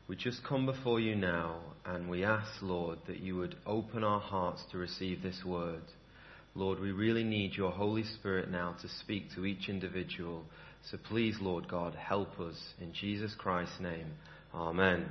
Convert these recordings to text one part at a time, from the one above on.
We just come before you now and we ask, Lord, that you would open our hearts to receive this word. Lord, we really need your Holy Spirit now to speak to each individual. So please, Lord God, help us. In Jesus Christ's name, amen.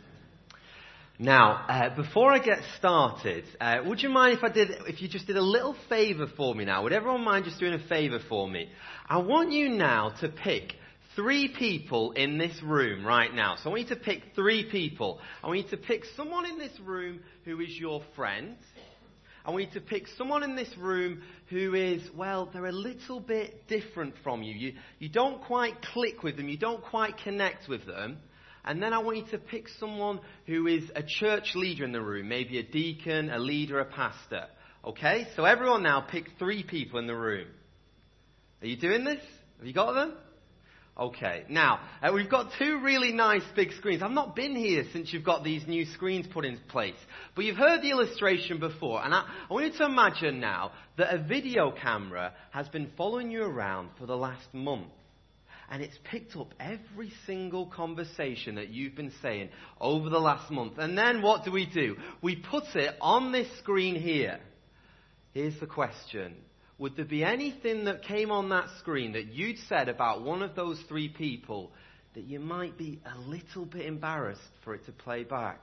Now, before I get started, would you mind if you just did a little favour for me now? Would everyone mind just doing a favour for me? I want you now to pick 3 people in this room right now. So I want you to pick 3 people. I want you to pick someone in this room who is your friend. I want you to pick someone in this room who is, well, they're a little bit different from you. You don't quite click with them. You don't quite connect with them. And then I want you to pick someone who is a church leader in the room, maybe a deacon, a leader, a pastor. Okay? So everyone now pick 3 people in the room. Are you doing this? Have you got them? Okay, now, we've got 2 really nice big screens. I've not been here since you've got these new screens put in place. But you've heard the illustration before. And I want you to imagine now that a video camera has been following you around for the last month. And it's picked up every single conversation that you've been saying over the last month. And then what do? We put it on this screen here. Here's the question. Would there be anything that came on that screen that you'd said about one of those 3 people that you might be a little bit embarrassed for it to play back?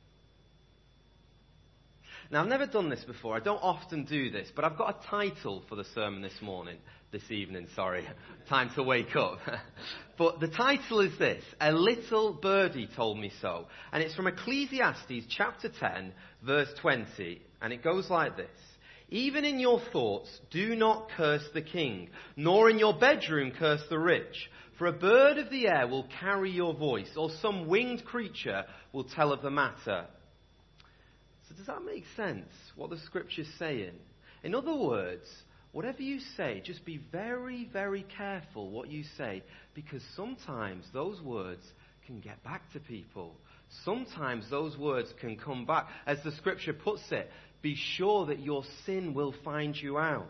Now, I've never done this before. I don't often do this, but I've got a title for the sermon this evening, time to wake up. But the title is this: A Little Birdie Told Me So. And it's from Ecclesiastes chapter 10, verse 20. And it goes like this. Even in your thoughts, do not curse the king, nor in your bedroom curse the rich. For a bird of the air will carry your voice, or some winged creature will tell of the matter. So does that make sense, what the scripture's saying? In other words, whatever you say, just be very, very careful what you say, because sometimes those words can get back to people. Sometimes those words can come back. As the scripture puts it, be sure that your sin will find you out.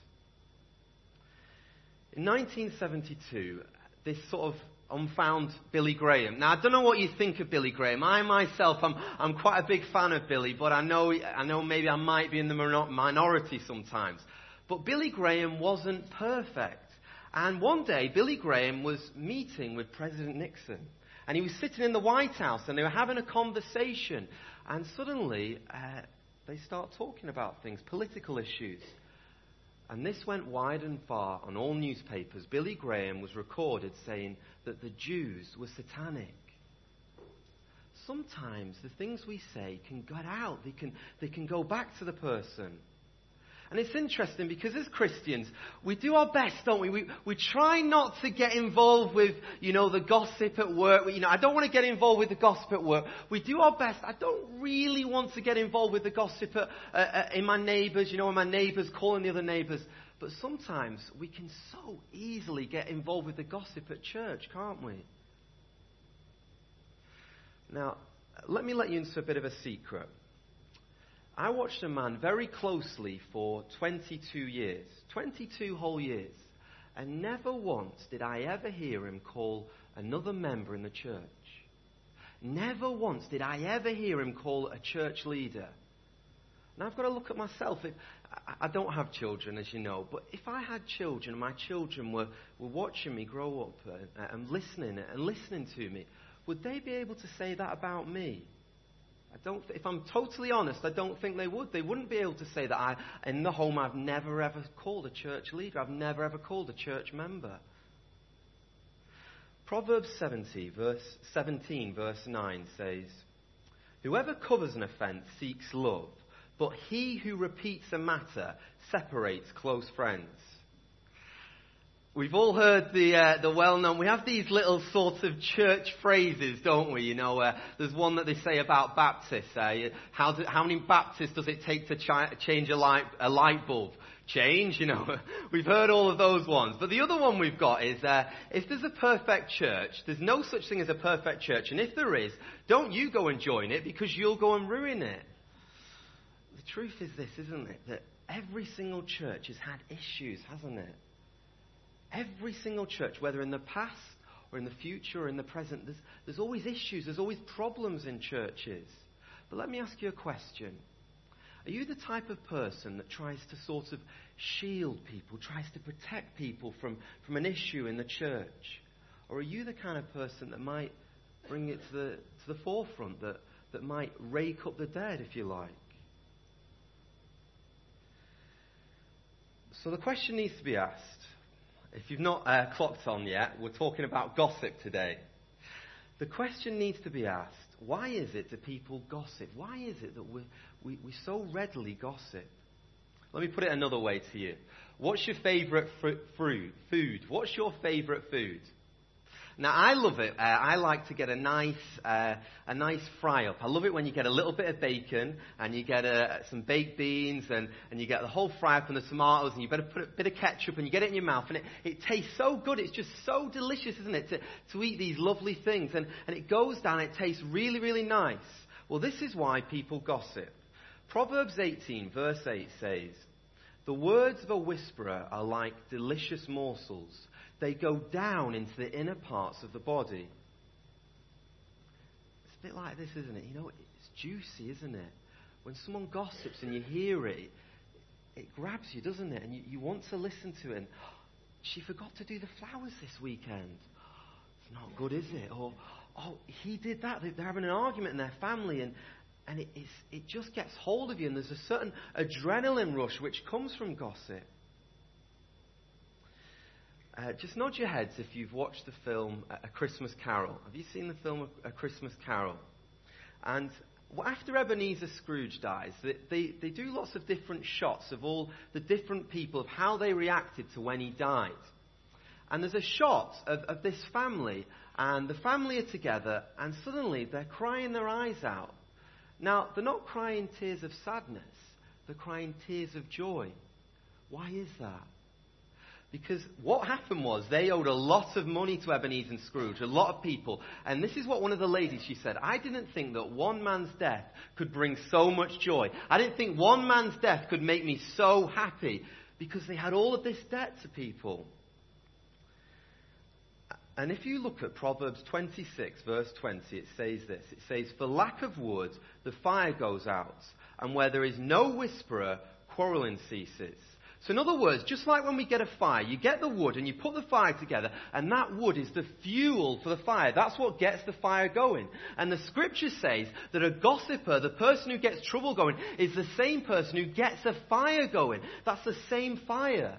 In 1972, this sort of unfound Billy Graham. Now, I don't know what you think of Billy Graham. I myself, I'm quite a big fan of Billy, but I know maybe I might be in the minority sometimes. But Billy Graham wasn't perfect. And one day, Billy Graham was meeting with President Nixon. And he was sitting in the White House, and they were having a conversation. And suddenly, they start talking about things, political issues. And this went wide and far on all newspapers. Billy Graham was recorded saying that the Jews were satanic. Sometimes the things we say can get out. They can go back to the person. And it's interesting because as Christians, we do our best, don't we? We try not to get involved with, the gossip at work. I don't want to get involved with the gossip at work. We do our best. I don't really want to get involved with the gossip in my neighbours, when my neighbours calling the other neighbours. But sometimes we can so easily get involved with the gossip at church, can't we? Now, let me let you into a bit of a secret. I watched a man very closely for 22 years, 22 whole years, and never once did I ever hear him call another member in the church. Never once did I ever hear him call a church leader. Now I've got to look at myself. I don't have children, as you know, but if I had children and my children were watching me grow up and listening to me, would they be able to say that about me? If I'm totally honest, I don't think they would. They wouldn't be able to say that in the home I've never ever called a church leader. I've never ever called a church member. Proverbs 17 verse 9 says, whoever covers an offence seeks love, but he who repeats a matter separates close friends. We've all heard the well-known, we have these little sorts of church phrases, don't we? There's one that they say about Baptists. How many Baptists does it take to change a light bulb? Change, We've heard all of those ones. But the other one we've got is, if there's a perfect church, there's no such thing as a perfect church. And if there is, don't you go and join it because you'll go and ruin it. The truth is this, isn't it? That every single church has had issues, hasn't it? Every single church, whether in the past or or in the future or in the present. There's always issues. There's always problems in churches. But let me ask you a question. Are you the type of person that tries to sort of shield people, tries to protect people from an issue in the church? Or are you the kind of person that might bring it to the forefront, that might rake up the dead, if you like? So the question needs to be asked. If you've not clocked on yet, we're talking about gossip today. The question needs to be asked, why is it that people gossip? Why is it that we so readily gossip? Let me put it another way to you. What's your favourite food? What's your favourite food? Now, I love it. I like to get a nice fry up. I love it when you get a little bit of bacon and you get some baked beans and you get the whole fry up and the tomatoes and you better put a bit of ketchup and you get it in your mouth and it tastes so good. It's just so delicious, isn't it, to eat these lovely things. And it goes down. It tastes really, really nice. Well, this is why people gossip. Proverbs 18, verse 8 says, "The words of a whisperer are like delicious morsels. They go down into the inner parts of the body." It's a bit like this, isn't it? You know, it's juicy, isn't it? When someone gossips and you hear it, it grabs you, doesn't it? And you want to listen to it. And, she forgot to do the flowers this weekend. It's not good, is it? Or, he did that. They're having an argument in their family and it just gets hold of you. And there's a certain adrenaline rush which comes from gossip. Just nod your heads if you've watched the film A Christmas Carol. Have you seen the film A Christmas Carol? And after Ebenezer Scrooge dies, they do lots of different shots of all the different people, of how they reacted to when he died. And there's a shot of this family, and the family are together, and suddenly they're crying their eyes out. Now, they're not crying tears of sadness, they're crying tears of joy. Why is that? Because what happened was they owed a lot of money to Ebenezer and Scrooge, a lot of people. And this is what one of the ladies, she said, "I didn't think that one man's death could bring so much joy. I didn't think one man's death could make me so happy," because they had all of this debt to people. And if you look at Proverbs 26, verse 20, it says this. It says, "For lack of wood, the fire goes out, and where there is no whisperer, quarreling ceases." So in other words, just like when we get a fire, you get the wood and you put the fire together, and that wood is the fuel for the fire. That's what gets the fire going. And the scripture says that a gossiper, the person who gets trouble going, is the same person who gets a fire going. That's the same fire.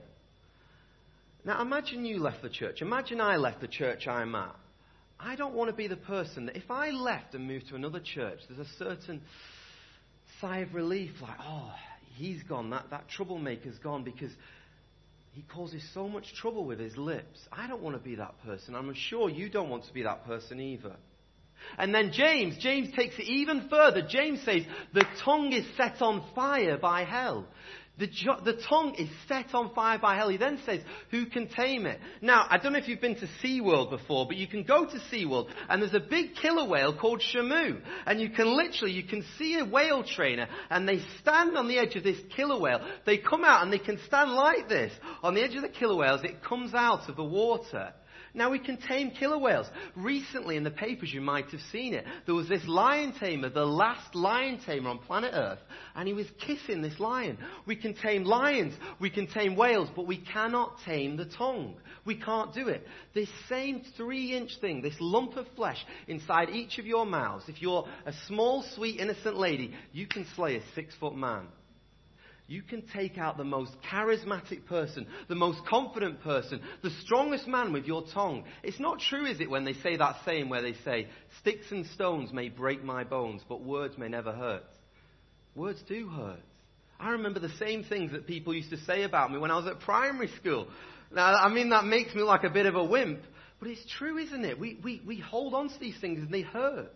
Now imagine you left the church. Imagine I left the church I'm at. I don't want to be the person that if I left and moved to another church, there's a certain sigh of relief, like, oh, he's gone, that troublemaker's gone because he causes so much trouble with his lips. I don't want to be that person. I'm sure you don't want to be that person either. And then James takes it even further. James says, the tongue is set on fire by hell. The tongue is set on fire by hell. He then says, who can tame it? Now, I don't know if you've been to SeaWorld before, but you can go to SeaWorld and there's a big killer whale called Shamu. And you can see a whale trainer and they stand on the edge of this killer whale. They come out and they can stand like this on the edge of the killer whale as it comes out of the water. Now we can tame killer whales. Recently in the papers you might have seen it. There was this lion tamer, the last lion tamer on planet Earth, and he was kissing this lion. We can tame lions, we can tame whales, but we cannot tame the tongue. We can't do it. This same 3-inch thing, this lump of flesh inside each of your mouths, if you're a small, sweet, innocent lady, you can slay a 6-foot man. You can take out the most charismatic person, the most confident person, the strongest man with your tongue. It's not true, is it, when they say that saying where they say, sticks and stones may break my bones, but words may never hurt. Words do hurt. I remember the same things that people used to say about me when I was at primary school. Now, I mean, that makes me like a bit of a wimp, but it's true, isn't it? We hold on to these things and they hurt.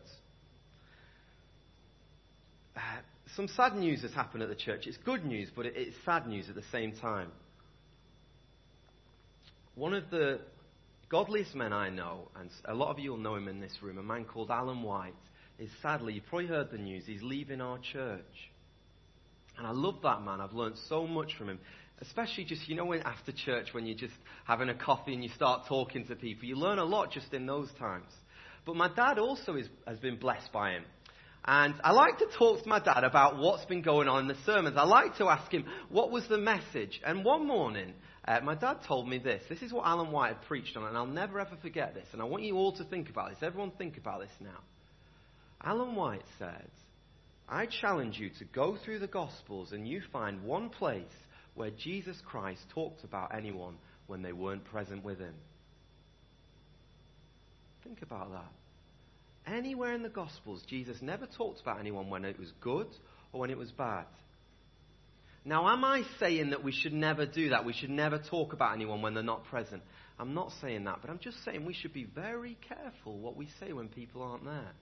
Some sad news has happened at the church. It's good news, but it's sad news at the same time. One of the godliest men I know, and a lot of you will know him in this room, a man called Alan White, is sadly, you've probably heard the news, he's leaving our church. And I love that man. I've learned so much from him. Especially just, when after church, when you're just having a coffee and you start talking to people, you learn a lot just in those times. But my dad also has been blessed by him. And I like to talk to my dad about what's been going on in the sermons. I like to ask him, what was the message? And one morning, my dad told me this. This is what Alan White had preached on, and I'll never ever forget this. And I want you all to think about this. Everyone think about this now. Alan White said, I challenge you to go through the Gospels and you find one place where Jesus Christ talked about anyone when they weren't present with him. Think about that. Anywhere in the Gospels, Jesus never talked about anyone when it was good or when it was bad. Now, am I saying that we should never do that? We should never talk about anyone when they're not present? I'm not saying that, but I'm just saying we should be very careful what we say when people aren't there.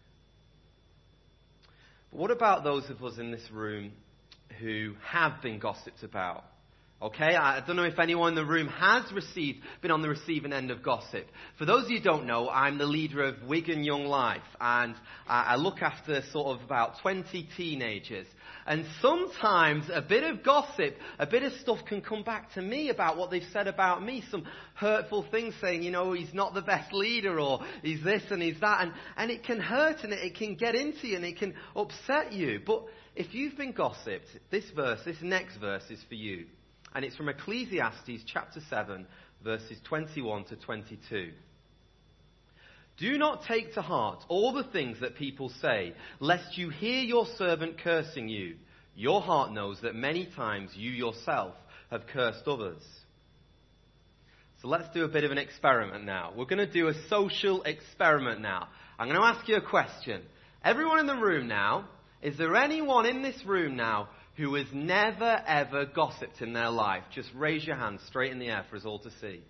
But what about those of us in this room who have been gossiped about? Okay, I don't know if anyone in the room has been on the receiving end of gossip. For those of you who don't know, I'm the leader of Wigan Young Life, and I look after sort of about 20 teenagers. And sometimes a bit of gossip, a bit of stuff can come back to me about what they've said about me. Some hurtful things saying, he's not the best leader, or he's this and he's that. And it can hurt, and it can get into you, and it can upset you. But if you've been gossiped, this next verse is for you. And it's from Ecclesiastes chapter 7, verses 21 to 22. Do not take to heart all the things that people say, lest you hear your servant cursing you. Your heart knows that many times you yourself have cursed others. So let's do a bit of an experiment now. We're going to do a social experiment now. I'm going to ask you a question. Everyone in the room now, is there anyone in this room now who has never, ever gossiped in their life? Just raise your hand straight in the air for us all to see.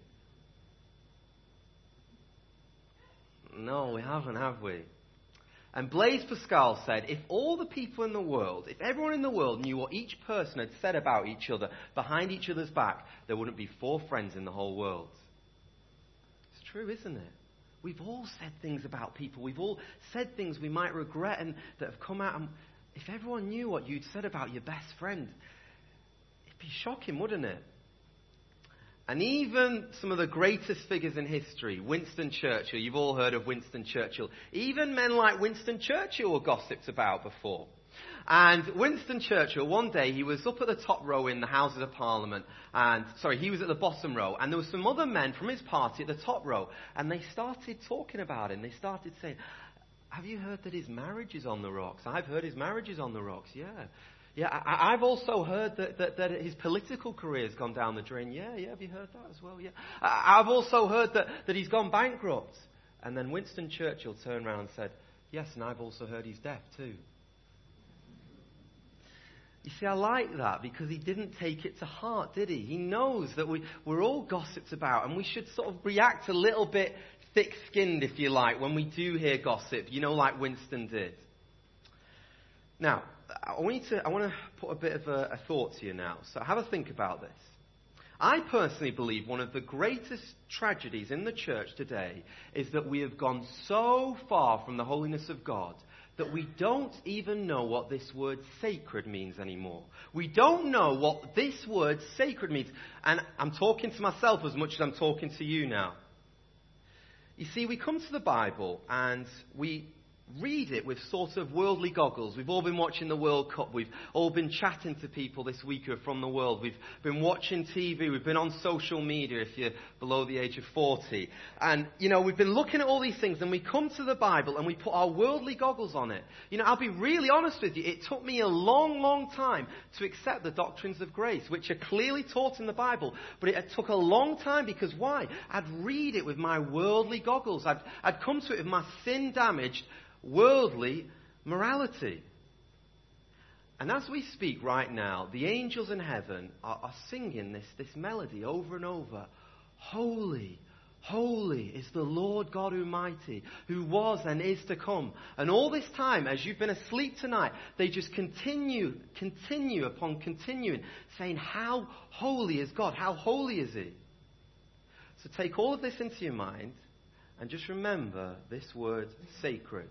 No, we haven't, have we? And Blaise Pascal said, if all the people in the world, if everyone in the world knew what each person had said about each other behind each other's back, there wouldn't be 4 friends in the whole world. It's true, isn't it? We've all said things about people. We've all said things we might regret and that have come out. And if everyone knew what you'd said about your best friend, it'd be shocking, wouldn't it? And even some of the greatest figures in history, Winston Churchill, you've all heard of Winston Churchill. Even men like Winston Churchill were gossiped about before. And Winston Churchill, one day, he was up at the top row in the Houses of Parliament. He was at the bottom row. And there were some other men from his party at the top row. And they started talking about him. They started saying, have you heard that his marriage is on the rocks? I've heard his marriage is on the rocks, yeah. Yeah, I've also heard that his political career has gone down the drain. Yeah, have you heard that as well? Yeah. I've also heard that he's gone bankrupt. And then Winston Churchill turned around and said, yes, and I've also heard he's deaf too. You see, I like that because he didn't take it to heart, did he? He knows that we're all gossiped about, and we should sort of react a little bit thick-skinned, if you like, when we do hear gossip, like Winston did. Now, I want to put a bit of a thought to you now. So have a think about this. I personally believe one of the greatest tragedies in the church today is that we have gone so far from the holiness of God that we don't even know what this word sacred means anymore. We don't know what this word sacred means. And I'm talking to myself as much as I'm talking to you now. You see, we come to the Bible and we read it with sort of worldly goggles. We've all been watching the World Cup. We've all been chatting to people this week who are from the world. We've been watching TV. We've been on social media if you're below the age of 40. And, we've been looking at all these things, and we come to the Bible and we put our worldly goggles on it. I'll be really honest with you. It took me a long, long time to accept the doctrines of grace, which are clearly taught in the Bible. But it took a long time because why? I'd read it with my worldly goggles. I'd come to it with my sin-damaged worldly morality. And as we speak right now, the angels in heaven are singing this melody over and over. Holy, holy is the Lord God Almighty, who was and is to come. And all this time, as you've been asleep tonight, they just continue upon continuing, saying, how holy is God? How holy is He? So take all of this into your mind and just remember this word, sacred.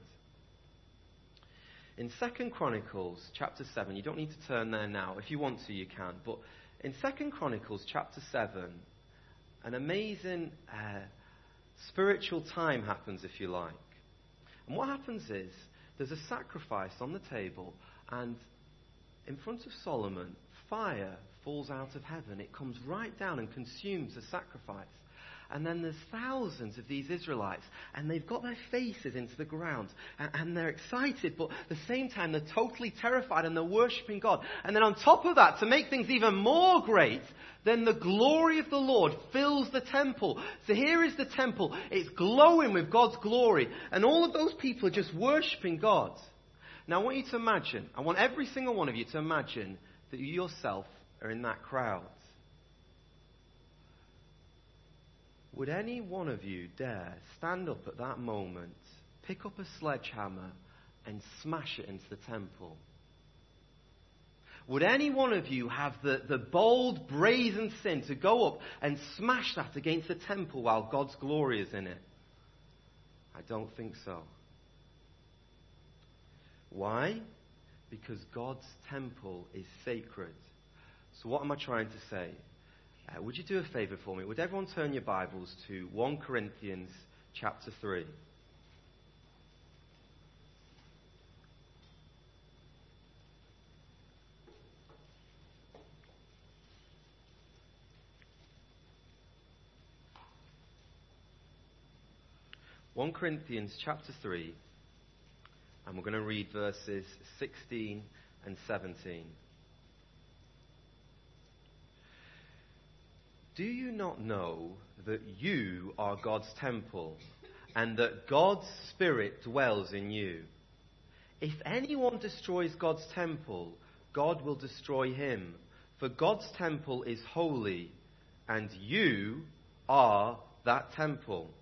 In 2 Chronicles chapter 7, you don't need to turn there now. If you want to, you can. But In 2 Chronicles chapter 7, an amazing spiritual time happens, if you like. And what happens is, there's a sacrifice on the table, and in front of Solomon, fire falls out of heaven. It comes right down and consumes the sacrifice. And then there's thousands of these Israelites, and they've got their faces into the ground, and they're excited, but at the same time they're totally terrified, and they're worshipping God. And then on top of that, to make things even more great, then the glory of the Lord fills the temple. So here is the temple. It's glowing with God's glory, and all of those people are just worshipping God. Now I want you to imagine, I want every single one of you to imagine that you yourself are in that crowd. Would any one of you dare stand up at that moment, pick up a sledgehammer, and smash it into the temple? Would any one of you have the bold, brazen sin to go up and smash that against the temple while God's glory is in it? I don't think so. Why? Because God's temple is sacred. So what am I trying to say? Would you do a favour for me? Would everyone turn your Bibles to 1 Corinthians chapter 3? (1 Corinthians chapter 3), and we're going to read verses 16 and 17. Do you not know that you are God's temple, and that God's Spirit dwells in you? If anyone destroys God's temple, God will destroy him. For God's temple is holy, and you are that temple.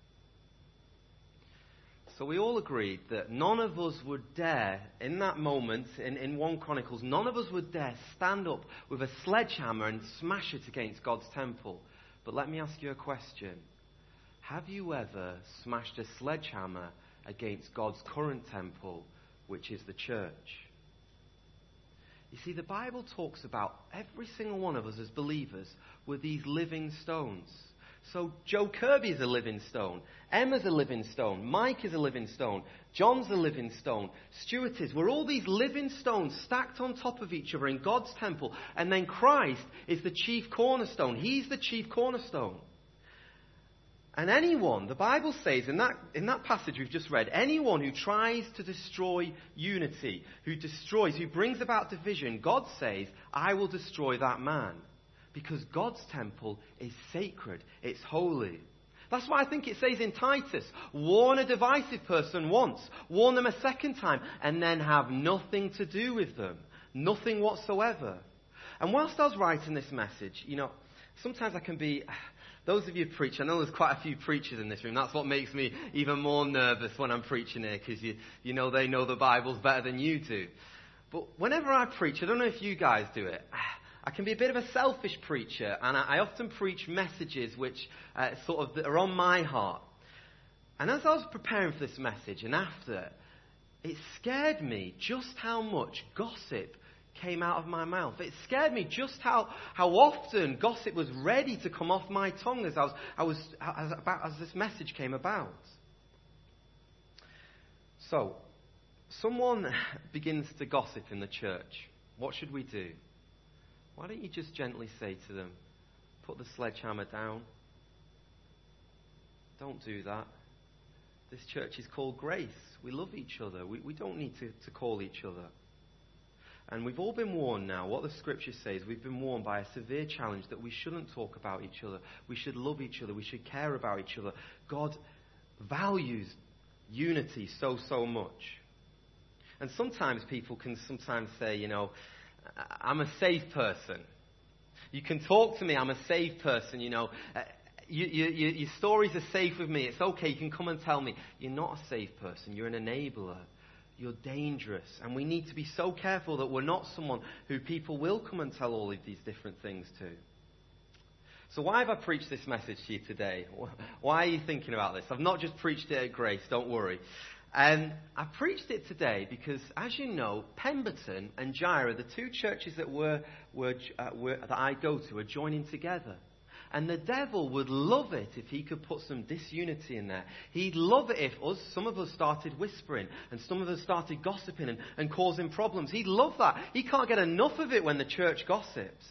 So we all agreed that none of us would dare, in that moment, in 1 Chronicles, none of us would dare stand up with a sledgehammer and smash it against God's temple. But let me ask you a question. Have you ever smashed a sledgehammer against God's current temple, which is the church? You see, the Bible talks about every single one of us as believers with these living stones. So Joe Kirby is a living stone. Emma's a living stone. Mike is a living stone. John's a living stone. Stuart is. We're all these living stones stacked on top of each other in God's temple. And then Christ is the chief cornerstone. He's the chief cornerstone. And anyone, the Bible says in that passage we've just read, anyone who tries to destroy unity, who brings about division, God says, I will destroy that man. Because God's temple is sacred. It's holy. That's why I think it says in Titus, warn a divisive person once, warn them a second time, and then have nothing to do with them. Nothing whatsoever. And whilst I was writing this message, sometimes I can be... Those of you who preach, I know there's quite a few preachers in this room. That's what makes me even more nervous when I'm preaching here, because they know the Bible's better than you do. But whenever I preach, I don't know if you guys do it, I can be a bit of a selfish preacher, and I often preach messages which are on my heart. And as I was preparing for this message and after, it scared me just how much gossip came out of my mouth. It scared me just how often gossip was ready to come off my tongue as this message came about. So, someone begins to gossip in the church. What should we do? Why don't you just gently say to them, put the sledgehammer down. Don't do that. This church is called Grace. We love each other. We don't need to call each other. And we've all been warned now. What the scripture says, we've been warned by a severe challenge that we shouldn't talk about each other. We should love each other. We should care about each other. God values unity so much. And sometimes people can say, I'm a safe person. You can talk to me, I'm a safe person, your stories are safe with me. It's okay, you can come and tell me. You're not a safe person, you're an enabler. You're dangerous. And we need to be so careful that we're not someone who people will come and tell all of these different things to. So why have I preached this message to you today? Why are you thinking about this? I've not just preached it at Grace, don't worry. I preached it today because, as you know, Pemberton and Gyra, the two churches that that I go to, are joining together. And the devil would love it if he could put some disunity in there. He'd love it if some of us started whispering and some of us started gossiping and causing problems. He'd love that. He can't get enough of it when the church gossips.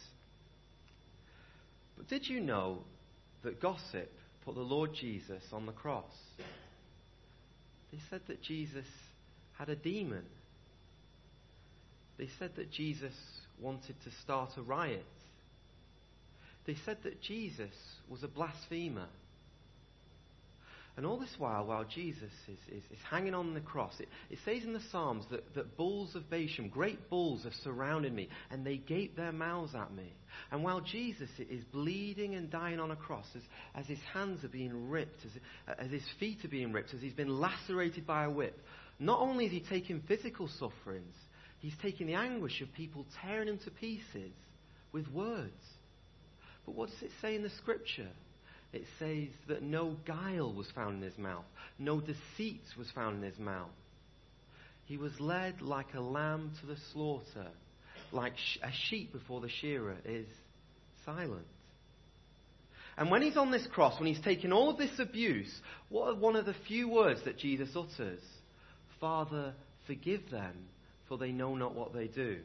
But did you know that gossip put the Lord Jesus on the cross? They said that Jesus had a demon. They said that Jesus wanted to start a riot. They said that Jesus was a blasphemer. And all this while Jesus is hanging on the cross, it says in the Psalms that bulls of Bashan, great bulls, have surrounded me, and they gape their mouths at me. And while Jesus is bleeding and dying on a cross, as his hands are being ripped, as his feet are being ripped, as he's been lacerated by a whip, not only is he taking physical sufferings, he's taking the anguish of people tearing him to pieces with words. But what does it say in the scripture? It says that no guile was found in his mouth. No deceit was found in his mouth. He was led like a lamb to the slaughter, like a sheep before the shearer is silent. And when he's on this cross, when he's taking all of this abuse, what are one of the few words that Jesus utters? Father, forgive them, for they know not what they do.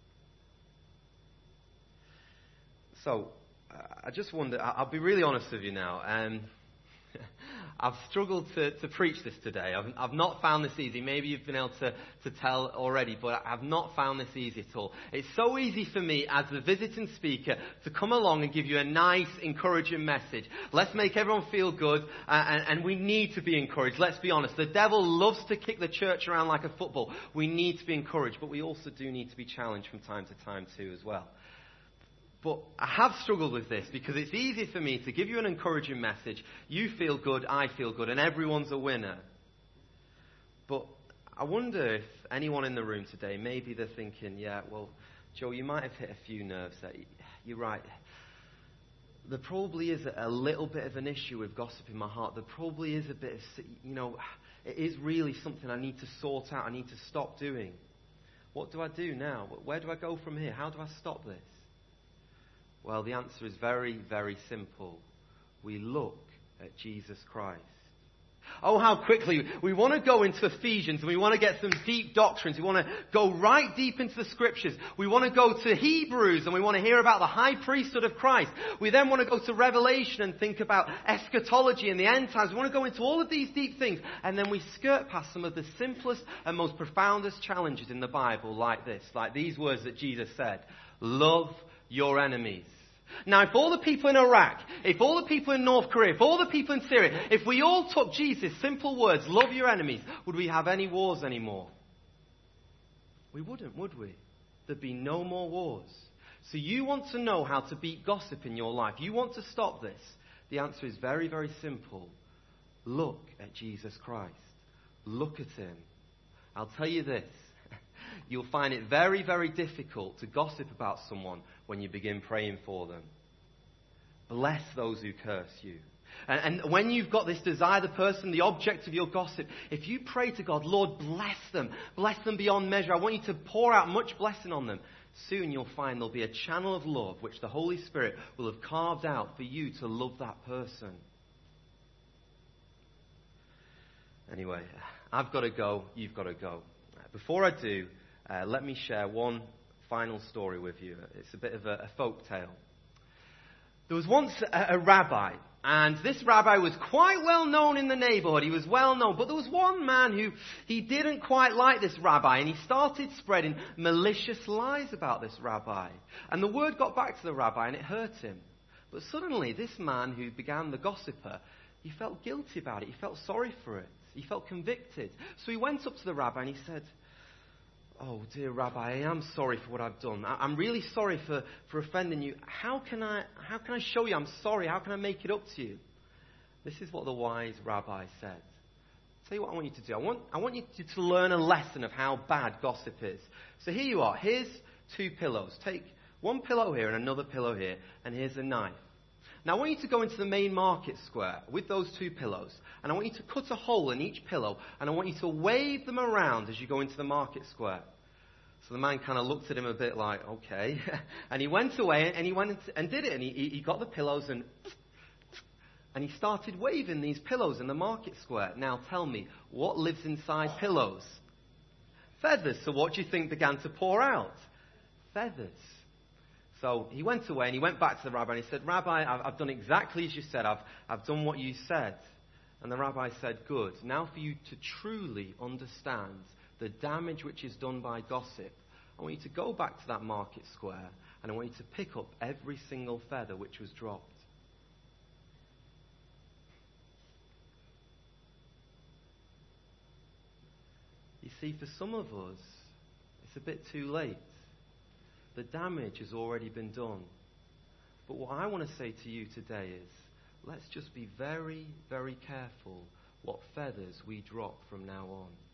So, I just wonder, I'll be really honest with you now. I've struggled to preach this today. I've not found this easy. Maybe you've been able to tell already, but I've not found this easy at all. It's so easy for me as the visiting speaker to come along and give you a nice, encouraging message. Let's make everyone feel good, and we need to be encouraged. Let's be honest. The devil loves to kick the church around like a football. We need to be encouraged, but we also do need to be challenged from time to time too as well. But I have struggled with this because it's easy for me to give you an encouraging message. You feel good, I feel good, and everyone's a winner. But I wonder if anyone in the room today, maybe they're thinking, yeah, well, Joe, you might have hit a few nerves there. You're right. There probably is a little bit of an issue with gossip in my heart. There probably is a bit of, it is really something I need to sort out. I need to stop doing. What do I do now? Where do I go from here? How do I stop this? Well, the answer is very, very simple. We look at Jesus Christ. Oh, how quickly we want to go into Ephesians and we want to get some deep doctrines. We want to go right deep into the scriptures. We want to go to Hebrews and we want to hear about the high priesthood of Christ. We then want to go to Revelation and think about eschatology and the end times. We want to go into all of these deep things, and then we skirt past some of the simplest and most profoundest challenges in the Bible, like this, like these words that Jesus said: love your enemies. Now, if all the people in Iraq, if all the people in North Korea, if all the people in Syria, if we all took Jesus' simple words, love your enemies, would we have any wars anymore? We wouldn't, would we? There'd be no more wars. So you want to know how to beat gossip in your life. You want to stop this. The answer is very, very simple. Look at Jesus Christ. Look at him. I'll tell you this. You'll find it very, very difficult to gossip about someone when you begin praying for them. Bless those who curse you. And when you've got this desire, the person, the object of your gossip, if you pray to God, Lord, bless them beyond measure. I want you to pour out much blessing on them. Soon you'll find there'll be a channel of love which the Holy Spirit will have carved out for you to love that person. Anyway, I've got to go. You've got to go. Before I do, let me share one final story with you. It's a bit of a folk tale. There was once a rabbi, and this rabbi was quite well known in the neighborhood. He was well known, but there was one man who he didn't quite like this rabbi, and he started spreading malicious lies about this rabbi. And the word got back to the rabbi, and it hurt him. But suddenly, this man who began the gossiper, he felt guilty about it. He felt sorry for it. He felt convicted. So he went up to the rabbi and he said, "Oh, dear Rabbi, I am sorry for what I've done. I'm really sorry for offending you. How can I show you I'm sorry? How can I make it up to you?" This is what the wise rabbi said. I'll tell you what I want you to do. I want you to learn a lesson of how bad gossip is. So here you are. Here's two pillows. Take one pillow here and another pillow here, and here's a knife. Now I want you to go into the main market square with those 2 pillows. And I want you to cut a hole in each pillow. And I want you to wave them around as you go into the market square. So the man kind of looked at him a bit like, okay. And he went away and he went and did it. And he got the pillows and he started waving these pillows in the market square. Now tell me, what lives inside pillows? Feathers. So what do you think began to pour out? Feathers. So he went away and he went back to the rabbi and he said, Rabbi, I've done exactly as you said. I've done what you said. And the rabbi said, good. Now for you to truly understand the damage which is done by gossip, I want you to go back to that market square and I want you to pick up every single feather which was dropped. You see, for some of us, it's a bit too late. The damage has already been done. But what I want to say to you today is, let's just be very, very careful what feathers we drop from now on.